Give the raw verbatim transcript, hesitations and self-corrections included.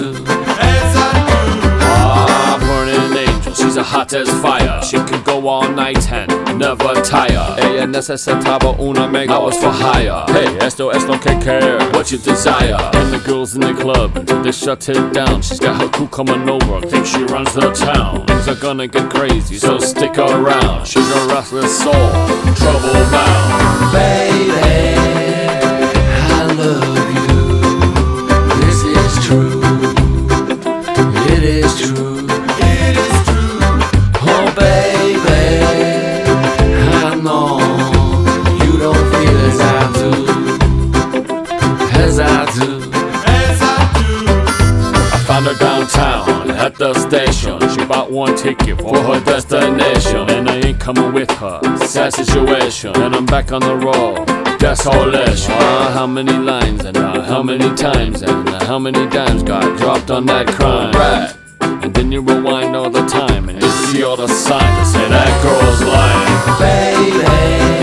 do, as I do. Ah, burning angel, she's a hot as fire. She can go all night and never tire. Ella necesitaba una amiga, I was for hire. Hey, esto es lo que care, what you desire. And the girls in the club until they shut it down. She's got her crew coming over, think she runs the town. Things are gonna get crazy, so stick around. She's a restless soul, trouble bound. Baby, I love you. This is true. It is true. It is true. Oh baby, I know you don't feel as I do, as I do, As I do. I found her downtown at the station. She bought one ticket for her destination, and I ain't coming with her. Sad situation, and I'm back on the road. Desolation. Ah, how many lines and uh, how many times and uh, how many dimes got dropped on that crime? Right. And then you rewind all the time and you see all the signs that say that girl's lying. baby.